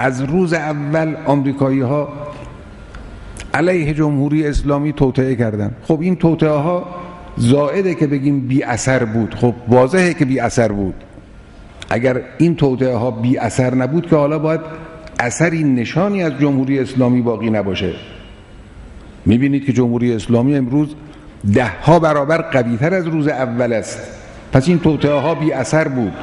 از روز اول آمریکایی ها علیه جمهوری اسلامی توطئه کردن. خب این توطئه ها زائده که بگیم بی اثر بود، خب واضحه که بی اثر بود. اگر این توطئه ها بی اثر نبود که حالا باید اثری نشانی از جمهوری اسلامی باقی نباشه. میبینید که جمهوری اسلامی امروز 10 برابر قوی‌تر از روز اول است. پس این توطئه ها بی اثر بود.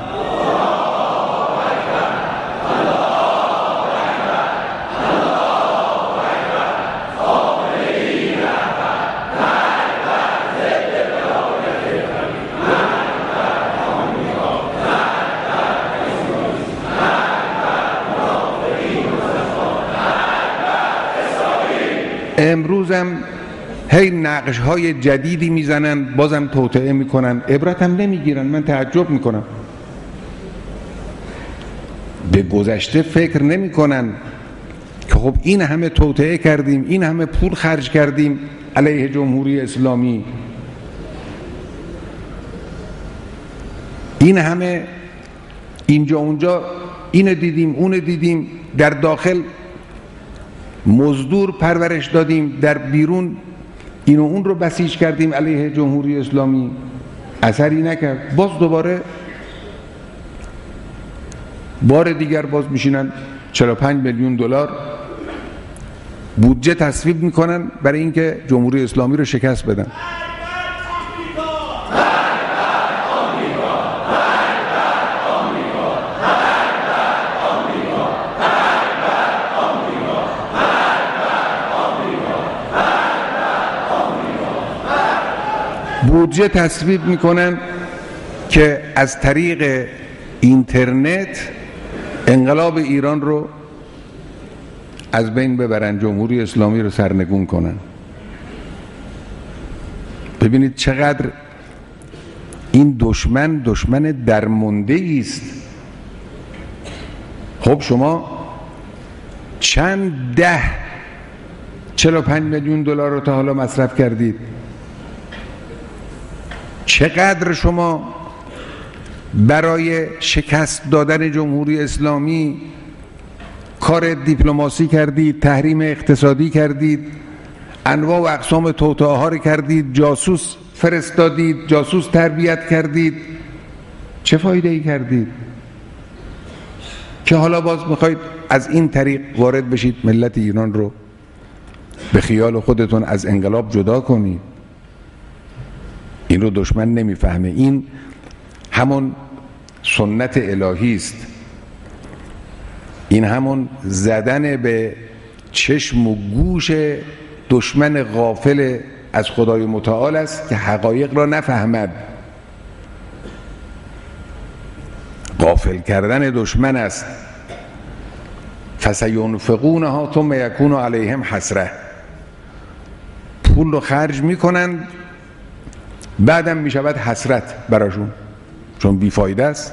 امروزم هی نقش‌های جدیدی میزنن، بازم توطئه میکنن، عبرت هم نمیگیرن. من تعجب میکنم. به گذشته فکر نمیکنن که خب این همه توطئه کردیم، این همه پول خرج کردیم علیه جمهوری اسلامی، این همه اینجا اونجا اینو دیدیم اونو دیدیم، در داخل مزدور پرورش دادیم، در بیرون این و اون رو بسیج کردیم علیه جمهوری اسلامی، اثری نکرد. باز دوباره بار دیگر باز میشینن 45 میلیون دلار بودجه تصویب میکنن برای اینکه جمهوری اسلامی رو شکست بدن. بودجه تصویب میکنن که از طریق اینترنت انقلاب ایران رو از بین ببرن، جمهوری اسلامی رو سرنگون کنن. ببینید چقدر این دشمن درمانده است. خب شما چند 45 میلیون دلار رو تا حالا مصرف کردید؟ چقدر شما برای شکست دادن جمهوری اسلامی کار دیپلماسی کردید، تحریم اقتصادی کردید، انواع و اقسام توطئه ها رو کردید، جاسوس فرستادید، جاسوس تربیت کردید، چه فایده ای کردید که حالا باز میخواید از این طریق وارد بشید ملت ایران رو به خیال خودتون از انقلاب جدا کنید؟ این رو دشمن نمیفهمه. این همون سنت الهی است، این همون زدن به چشم و گوش دشمن غافل از خدای متعال است که حقایق را نفهمد. غافل کردن دشمن است. فسینفقونها ثم یکون علیهم حسره. پول رو خرج میکنن، بعدم میشود حسرت براشون، چون بیفایده است.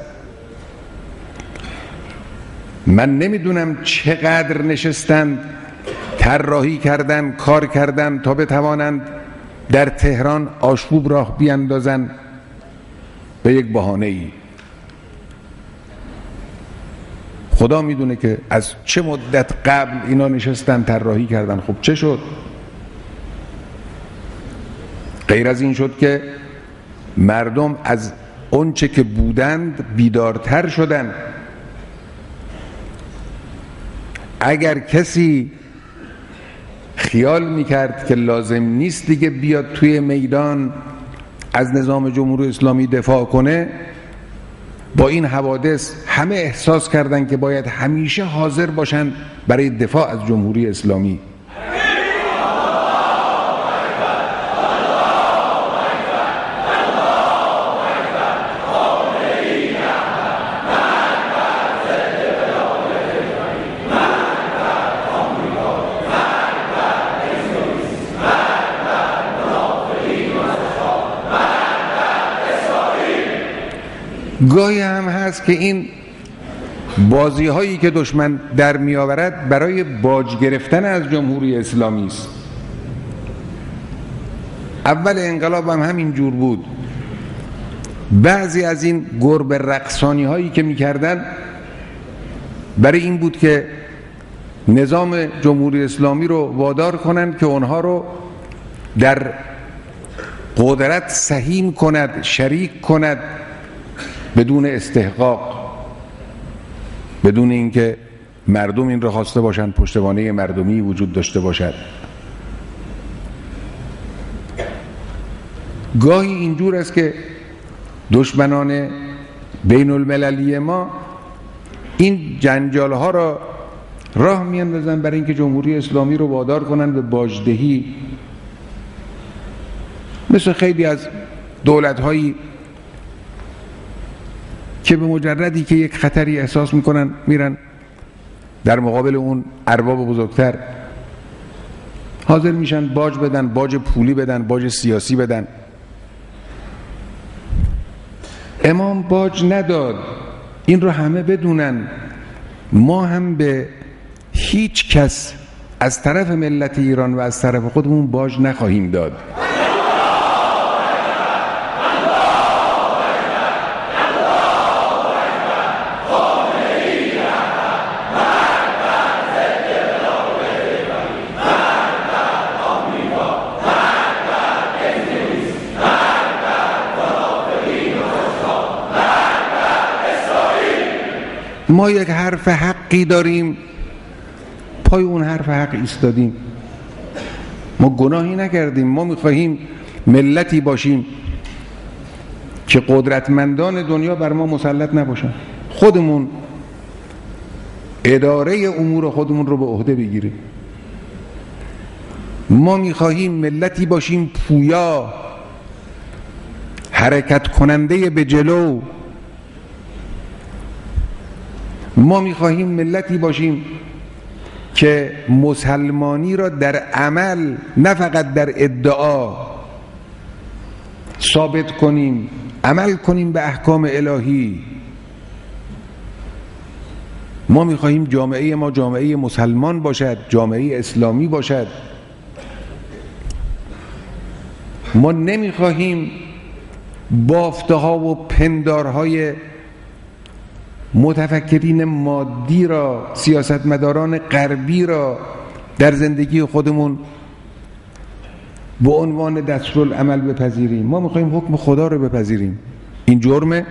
من نمیدونم چقدر نشستن طراحی کردن، کار کردن تا بتوانند در تهران آشوب راه بیاندازن به یک بهانه‌ای. خدا میدونه که از چه مدت قبل اینا نشستن طراحی کردن. خب چه شد؟ غیر از این شد که مردم از اونچه که بودند بیدارتر شدن. اگر کسی خیال میکرد که لازم نیست دیگه بیاد توی میدان از نظام جمهوری اسلامی دفاع کنه، با این حوادث همه احساس کردن که باید همیشه حاضر باشن برای دفاع از جمهوری اسلامی. گاهی هم هست که این بازی هایی که دشمن در می آورد برای باج گرفتن از جمهوری اسلامی است. اول انقلاب هم همین جور بود. بعضی از این گربه رقصانی هایی که می کردن برای این بود که نظام جمهوری اسلامی رو وادار کنند که اونها رو در قدرت سهیم کند، شریک کند، بدون استحقاق، بدون اینکه مردم این رو خواسته باشند، پشتوانه مردمی وجود داشته باشد. گاهی اینجور است که دشمنان بین المللی ما این جنجال ها را راه میاندازن برای اینکه جمهوری اسلامی رو وادار کنن به باجدهی، مثل خیلی از دولت هایی که به مجردی که یک خطری احساس میکنن میرن در مقابل اون ارباب بزرگتر حاضر میشن باج بدن، باج پولی بدن، باج سیاسی بدن. امام باج نداد، این رو همه بدونن. ما هم به هیچ کس از طرف ملت ایران و از طرف خودمون باج نخواهیم داد. ما یک حرف حقی داریم، پای اون حرف حق ایستادیم. ما گناهی نکردیم. ما میخواهیم ملتی باشیم که قدرتمندان دنیا بر ما مسلط نباشن، خودمون اداره امور خودمون رو به عهده بگیریم. ما میخواهیم ملتی باشیم پویا، حرکت کننده به جلو. ما میخواهیم ملتی باشیم که مسلمانی را در عمل نه فقط در ادعا ثابت کنیم، عمل کنیم به احکام الهی. ما میخواهیم جامعه ما جامعه مسلمان باشد، جامعه اسلامی باشد. ما نمیخواهیم بافته‌ها و پندارهای متفکرین مادی را، سیاستمداران غربی را در زندگی خودمون به عنوان دستورالعمل بپذیریم. ما میخوایم حکم خدا رو بپذیریم. این جرمه.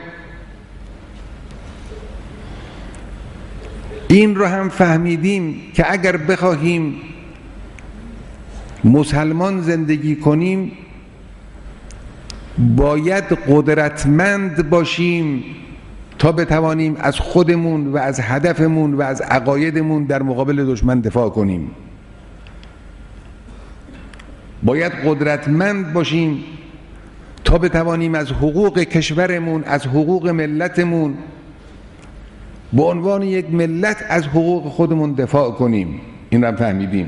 این رو هم فهمیدیم که اگر بخواهیم مسلمان زندگی کنیم باید قدرتمند باشیم تا بتوانیم از خودمون و از هدفمون و از عقایدمون در مقابل دشمن دفاع کنیم. باید قدرتمند باشیم تا بتوانیم از حقوق کشورمون، از حقوق ملتمون، به عنوان یک ملت از حقوق خودمون دفاع کنیم. این رو فهمیدیم.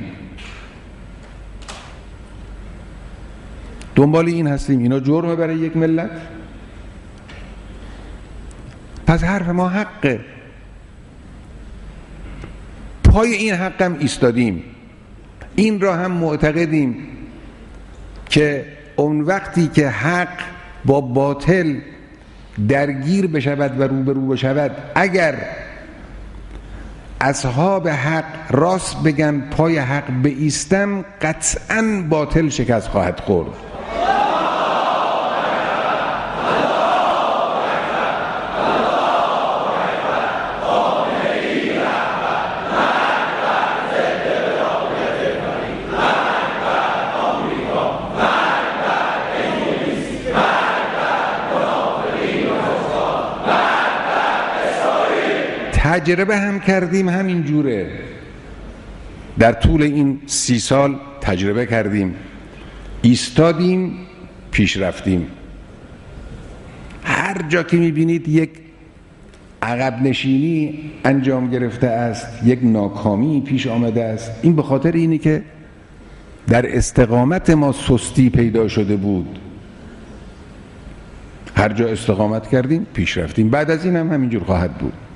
دنبال این هستیم. اینا جرمه برای یک ملت؟ پس حرف ما حقه. پای این حق هم ایستادیم. این را هم معتقدیم که اون وقتی که حق با باطل درگیر بشود و روبرو بشود، اگر اصحاب حق راست بگن، پای حق بایستن، قطعاً باطل شکست خواهد خورد. تجربه هم کردیم، همین جوره. در طول این 30 سال تجربه کردیم، ایستادیم، پیش رفتیم. هر جا که میبینید یک عقب نشینی انجام گرفته است، یک ناکامی پیش آمده است، این به خاطر اینه که در استقامت ما سستی پیدا شده بود. هر جا استقامت کردیم پیش رفتیم. بعد از این هم همینجور خواهد بود.